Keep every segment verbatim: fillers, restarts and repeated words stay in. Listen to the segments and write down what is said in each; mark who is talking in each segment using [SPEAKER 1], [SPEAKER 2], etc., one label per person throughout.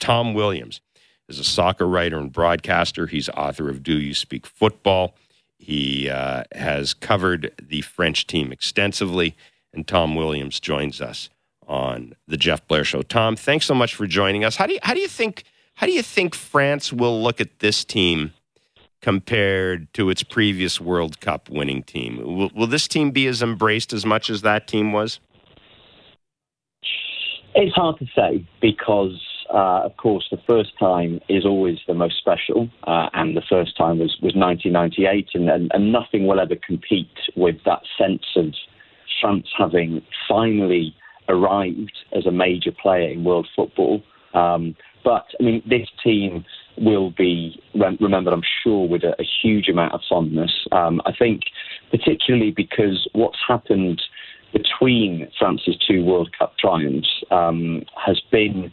[SPEAKER 1] Tom Williams is a soccer writer and broadcaster. He's author of Do You Speak Football? He uh, has covered the French team extensively, and Tom Williams joins us on the Jeff Blair Show. Tom, thanks so much for joining us. How do you, how do you think how do you think France will look at this team compared to its previous World Cup winning team? Will, will this team be as embraced as much as that team was?
[SPEAKER 2] It's hard to say because, uh, of course, the first time is always the most special, uh, and the first time was, was nineteen ninety-eight, and, and, and nothing will ever compete with that sense of France having finally arrived as a major player in world football. Um, but, I mean, this team will be remembered, I'm sure, with a, a huge amount of fondness. Um, I think particularly because what's happened between France's two World Cup triumphs um, has been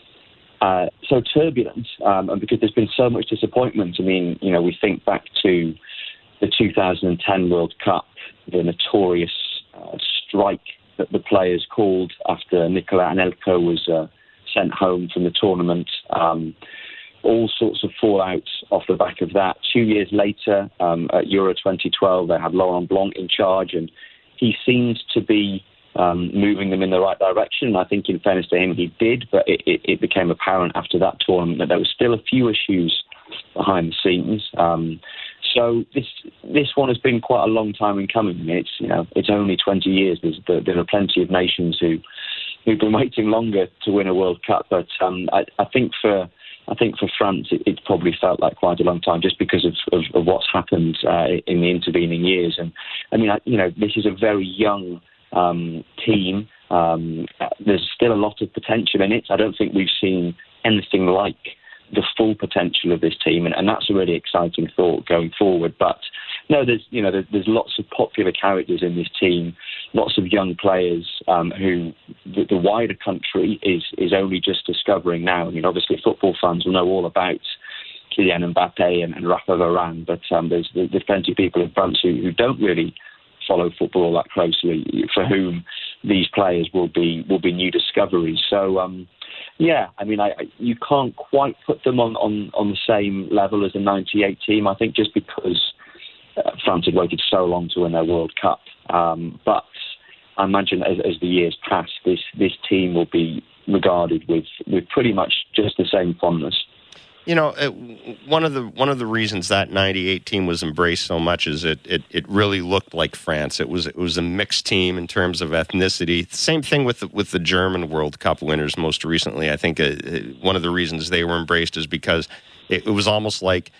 [SPEAKER 2] uh, so turbulent, um, and because there's been so much disappointment. I mean, you know, we think back to the two thousand ten World Cup, the notorious uh, strike that the players called after Nicolas Anelka was uh, sent home from the tournament. Um, all sorts of fallouts off the back of that. Two years later, um, at Euro twenty twelve, they had Laurent Blanc in charge, and he seems to be um, moving them in the right direction. I think, in fairness to him, he did, but it, it, it became apparent after that tournament that there were still a few issues behind the scenes. Um, so this this one has been quite a long time in coming. It's you know it's only twenty years. There's, there are plenty of nations who who've been waiting longer to win a World Cup, but um, I, I think for I think for France, it, it probably felt like quite a long time just because of, of, of what's happened uh, in the intervening years. And I mean, I, you know, this is a very young um, team. Um, there's still a lot of potential in it. I don't think we've seen anything like the full potential of this team, and, and that's a really exciting thought going forward. But no, there's you know there's, there's lots of popular characters in this team, lots of young players um, who the, the wider country is is only just discovering now. I mean, obviously football fans will know all about Kylian Mbappe and, and Rafa Varane, but um, there's there's plenty of people in France who, who don't really follow football all that closely, for whom these players will be will be new discoveries. So. Um, Yeah, I mean, I, I, you can't quite put them on, on, on the same level as the ninety-eight team, I think, just because uh, France had waited so long to win their World Cup. Um, but I imagine as, as the years pass, this, this team will be regarded with, with pretty much just the same fondness.
[SPEAKER 1] You know, it, one of the one of the reasons that ninety-eight team was embraced so much is it, it it really looked like France. It was it was a mixed team in terms of ethnicity. Same thing with the, with the German World Cup winners most recently. I think uh, one of the reasons they were embraced is because it, it was almost like,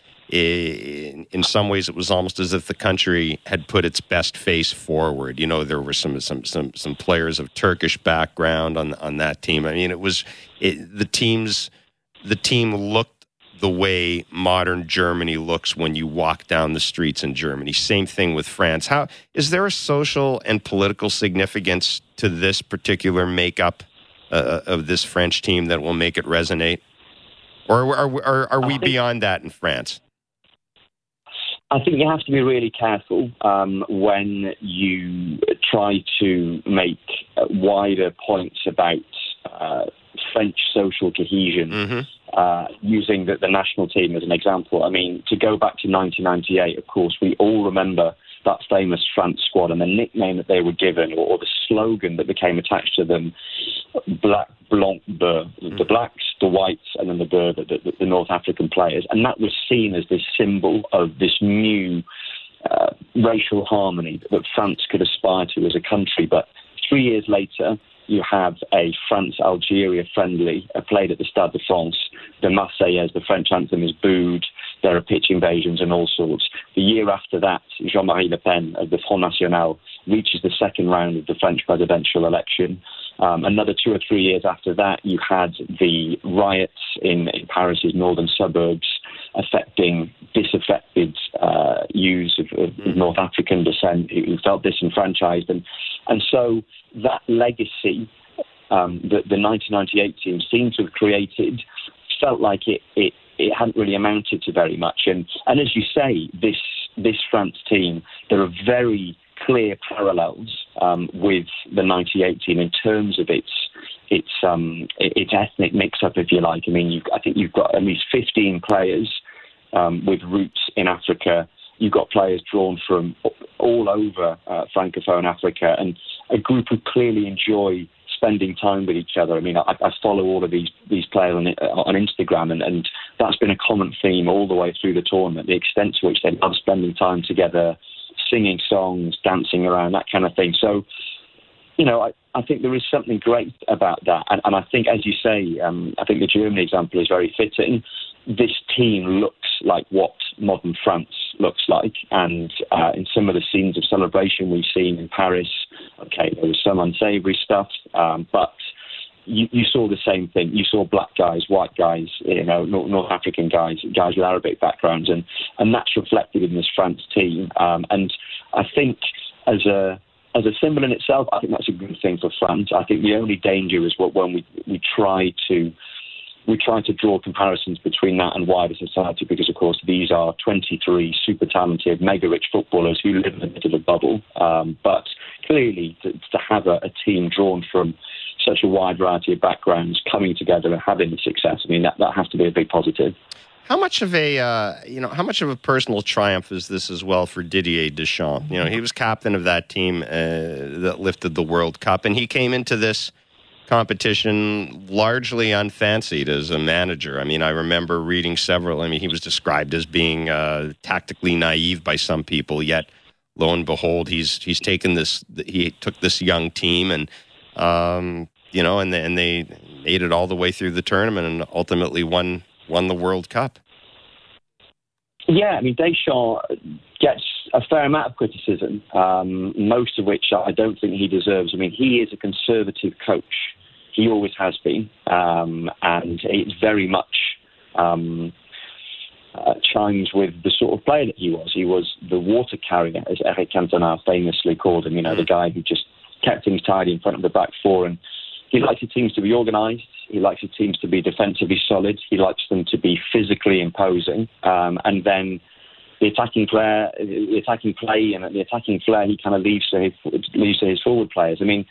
[SPEAKER 1] in, in some ways, it was almost as if the country had put its best face forward. You know, there were some some some, some players of Turkish background on on that team. I mean, it was it, the teams the team looked the way modern Germany looks when you walk down the streets in Germany. Same thing with France. How is there a social and political significance to this particular makeup uh, of this French team that will make it resonate? Or are, are, are we beyond that in France?
[SPEAKER 2] I think you have to be really careful um, when you try to make wider points about uh, French social cohesion. Mm-hmm. Uh, using the, the national team as an example. I mean, to go back to nineteen ninety-eight, of course, we all remember that famous France squad and the nickname that they were given, or, or the slogan that became attached to them, Black, Blanc, Bleu. Mm-hmm. The blacks, the whites, and then the Bleu, the, the, the North African players. And that was seen as this symbol of this new uh, racial harmony that France could aspire to as a country. But three years later, you have a France-Algeria friendly uh, played at the Stade de France. The Marseillaise, the French anthem, is booed. There are pitch invasions and all sorts. The year after that, Jean-Marie Le Pen of the Front National reaches the second round of the French presidential election. Um, another two or three years after that, you had the riots in, in Paris's northern suburbs affecting disaffected uh, youths of, of North African descent who felt disenfranchised. And, and so that legacy um, that the nineteen ninety-eight team seemed to have created felt like it, it, it hadn't really amounted to very much. And, and as you say, this, this France team, there are very clear parallels um, with the ninety-eight team in terms of its its um, its ethnic mix-up, if you like. I mean, you, I think you've got at least fifteen players um, with roots in Africa. You've got players drawn from all over uh, Francophone Africa, and a group who clearly enjoy spending time with each other. I mean, I, I follow all of these these players on, on Instagram, and, and that's been a common theme all the way through the tournament, the extent to which they love spending time together, singing songs, dancing around, that kind of thing. So, you know, I, I think there is something great about that. And, and I think, as you say, um, I think the Germany example is very fitting. This team looks like what modern France looks like. And uh, in some of the scenes of celebration we've seen in Paris, okay, there was some unsavoury stuff, um, but you, you saw the same thing. You saw black guys, white guys, you know, North, North African guys, guys with Arabic backgrounds, and, and that's reflected in this France team. Um, and I think as a as a symbol in itself, I think that's a good thing for France. I think the only danger is what when we we try to we try to draw comparisons between that and wider society, because of course these are twenty-three super talented, mega rich footballers who live in a bit of a bubble. Um, but clearly, to, to have a, a team drawn from such a wide variety of backgrounds coming together and having success, I mean, that, that has to be a big positive.
[SPEAKER 1] How much of a uh, you know how much of a personal triumph is this as well for Didier Deschamps? You know, he was captain of that team uh, that lifted the World Cup, and he came into this competition largely unfancied as a manager. I mean, I remember reading several. I mean, he was described as being uh, tactically naive by some people. Yet, lo and behold, he's he's taken this. He took this young team, and um, you know, and they, and they made it all the way through the tournament, and ultimately won won the World Cup.
[SPEAKER 2] Yeah, I mean, Deschamps gets a fair amount of criticism, um, most of which I don't think he deserves. I mean, he is a conservative coach. He always has been, um, and it's very much um, uh, chimes with the sort of player that he was. He was the water carrier, as Eric Cantona famously called him, you know, the guy who just kept things tidy in front of the back four, and he likes his teams to be organised. He likes his teams to be defensively solid. He likes them to be physically imposing, um, and then the attacking player, the attacking play, and the attacking flair he kind of leaves to his leaves to his forward players. I mean,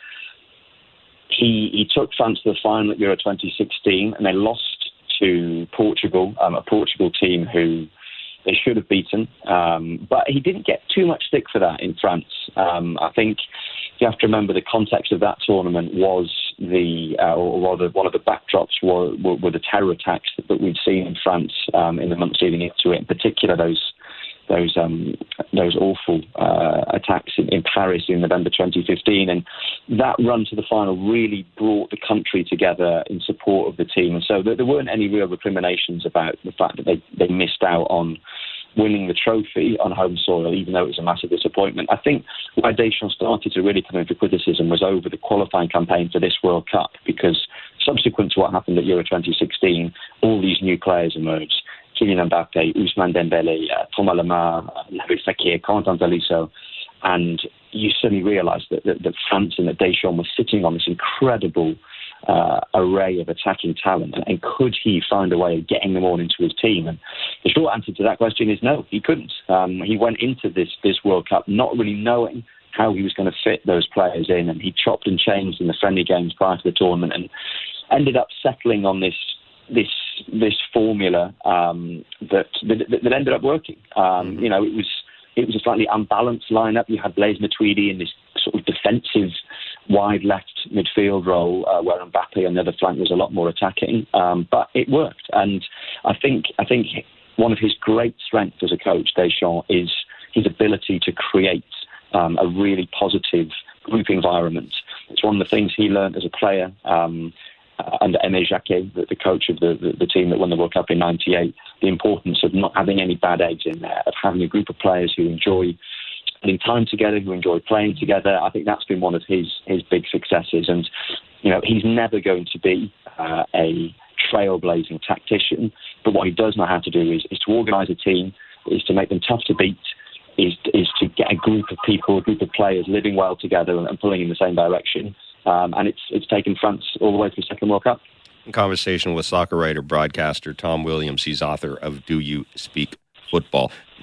[SPEAKER 2] he he took France to the final at Euro twenty sixteen, and they lost to Portugal, um, a Portugal team who they should have beaten. Um, but he didn't get too much stick for that in France. Um, I think you have to remember the context of that tournament was the, uh, or rather one of the backdrops were, were, were the terror attacks that, that we'd seen in France um, in the months leading into it, in particular those those um, those awful uh, attacks in, in Paris in November twenty fifteen. And that run to the final really brought the country together in support of the team. And so there, there weren't any real recriminations about the fact that they, they missed out on winning the trophy on home soil, even though it was a massive disappointment. I think why Deschamps started to really come into criticism was over the qualifying campaign for this World Cup, because subsequent to what happened at Euro twenty sixteen, all these new players emerged. Kylian Mbappe, Ousmane Dembélé, uh, Thomas Lemar, uh, Nabil Fekir, Quentin Tolisso, and you suddenly realised that, that, that France and that Deschamps was sitting on this incredible uh, array of attacking talent, and, and could he find a way of getting them all into his team? And the short answer to that question is no, he couldn't. Um, he went into this this World Cup not really knowing how he was going to fit those players in, and he chopped and changed in the friendly games prior to the tournament, and ended up settling on this this this formula um, that, that that ended up working. Um, mm-hmm. You know, it was it was a slightly unbalanced lineup. You had Blaise Matuidi in this sort of defensive, wide left midfield role, uh, where Mbappe on the other flank was a lot more attacking. Um, but it worked, and I think I think one of his great strengths as a coach, Deschamps, is his ability to create um, a really positive group environment. It's one of the things he learned as a player. Um, Uh, under Aimé Jacquet, the, the coach of the, the, the team that won the World Cup in ninety-eight, the importance of not having any bad eggs in there, of having a group of players who enjoy spending time together, who enjoy playing together. I think that's been one of his, his big successes. And, you know, he's never going to be uh, a trailblazing tactician, but what he does know how to do is, is to organise a team, is to make them tough to beat, is, is to get a group of people, a group of players living well together and, and pulling in the same direction. Um, and it's it's taken France all the way to the second World Cup.
[SPEAKER 1] In conversation with soccer writer, broadcaster Tom Williams. He's author of Do You Speak Football?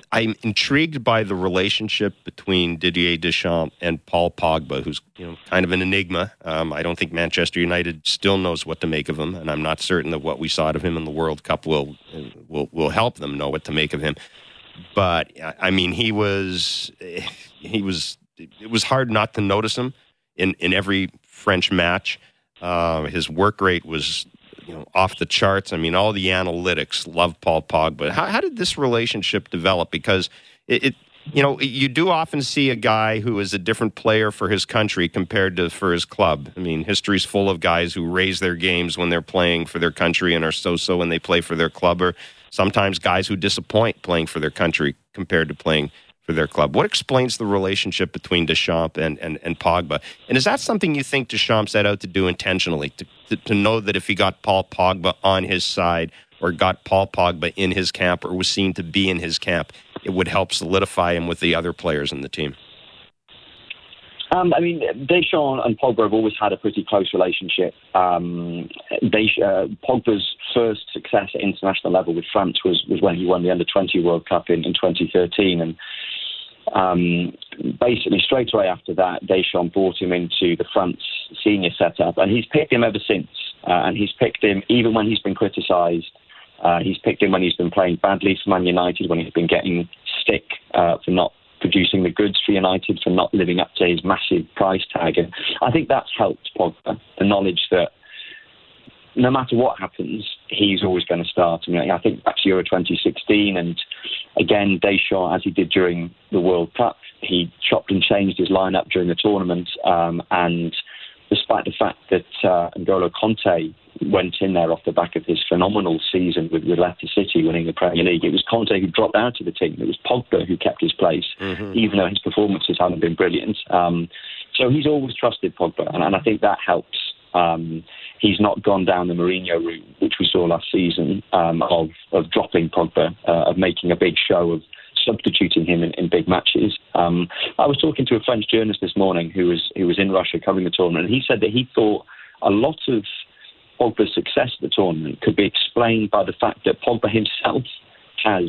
[SPEAKER 1] I'm intrigued by the relationship between Didier Deschamps and Paul Pogba, who's you know kind of an enigma. Um, I don't think Manchester United still knows what to make of him, and I'm not certain that what we saw of him in the World Cup will will will help them know what to make of him. But I mean, he was he was it was hard not to notice him in, in every French match. Uh, his work rate was you know off the charts. I mean, all the analytics love Paul Pogba. How, how did this relationship develop? Because it, it, you know, you do often see a guy who is a different player for his country compared to for his club. I mean, history's full of guys who raise their games when they're playing for their country and are so-so when they play for their club, or sometimes guys who disappoint playing for their country compared to playing for their club. What explains the relationship between Deschamps and, and, and Pogba? And is that something you think Deschamps set out to do intentionally, to, to, to know that if he got Paul Pogba on his side or got Paul Pogba in his camp or was seen to be in his camp, it would help solidify him with the other players in the team?
[SPEAKER 2] Um, I mean, Deschamps and Pogba have always had a pretty close relationship. Um, Desch- uh, Pogba's first success at international level with France was, was when he won the under twenty World Cup in, in twenty thirteen. And um, basically, straight away after that, Deschamps brought him into the France senior setup. And he's picked him ever since. Uh, and he's picked him even when he's been criticised. Uh, he's picked him when he's been playing badly for Man United, when he's been getting stick uh, for not producing the goods for United, for not living up to his massive price tag. And I think that's helped Pogba, the knowledge that no matter what happens, he's always going to start. I mean, I think back to Euro twenty sixteen, and again, Deschamps, as he did during the World Cup, he chopped and changed his lineup during the tournament, um, and despite the fact that uh, N'Golo Conte went in there off the back of his phenomenal season with, with Leicester City winning the Premier League, it was Conte who dropped out of the team. It was Pogba who kept his place, mm-hmm. even though his performances haven't been brilliant. Um, so he's always trusted Pogba, and, and I think that helps. Um, he's not gone down the Mourinho route, which we saw last season, um, of, of dropping Pogba, uh, of making a big show of substituting him in, in big matches. Um, I was talking to a French journalist this morning who was who was in Russia covering the tournament, and he said that he thought a lot of Pogba's success at the tournament could be explained by the fact that Pogba himself has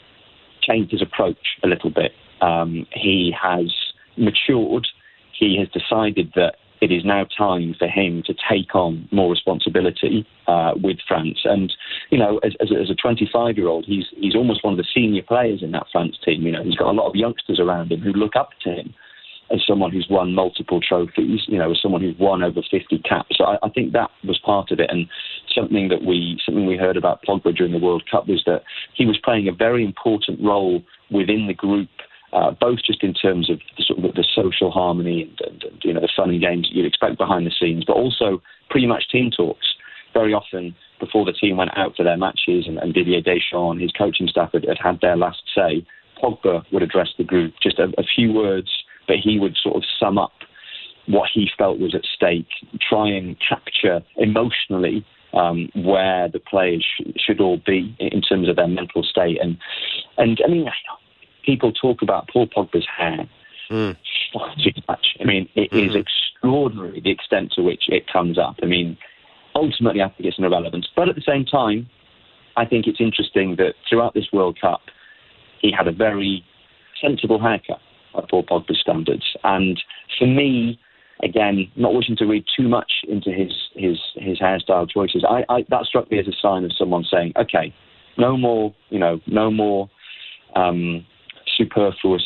[SPEAKER 2] changed his approach a little bit. Um, he has matured. He has decided that it is now time for him to take on more responsibility uh, with France. And, you know, as, as, a, as a twenty-five-year-old, he's he's almost one of the senior players in that France team. You know, he's got a lot of youngsters around him who look up to him as someone who's won multiple trophies, you know, as someone who's won over fifty caps. So I, I think that was part of it. And something that we something we heard about Pogba during the World Cup was that he was playing a very important role within the group, uh, both just in terms of the, sort of the social harmony and, and, and you know the fun and games that you'd expect behind the scenes, but also pre-match team talks. Very often, before the team went out for their matches, and, and Didier Deschamps and his coaching staff had, had had their last say, Pogba would address the group, just a, a few words, but he would sort of sum up what he felt was at stake, try and capture emotionally um, where the players sh- should all be in terms of their mental state. And, and I mean, people talk about Paul Pogba's hair mm. far too much. I mean, it mm-hmm. is extraordinary the extent to which it comes up. I mean, ultimately, I think it's an irrelevance. But at the same time, I think it's interesting that throughout this World Cup, he had a very sensible haircut by Paul Pogba's standards. And for me, again, not wishing to read too much into his his, his hairstyle choices, I, I, that struck me as a sign of someone saying, okay, no more, you know, no more um, superfluous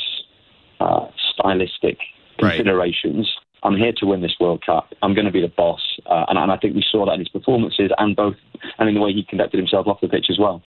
[SPEAKER 2] uh, stylistic considerations. Right. I'm here to win this World Cup. I'm going to be the boss. Uh, and, and I think we saw that in his performances and both and in the way he conducted himself off the pitch as well.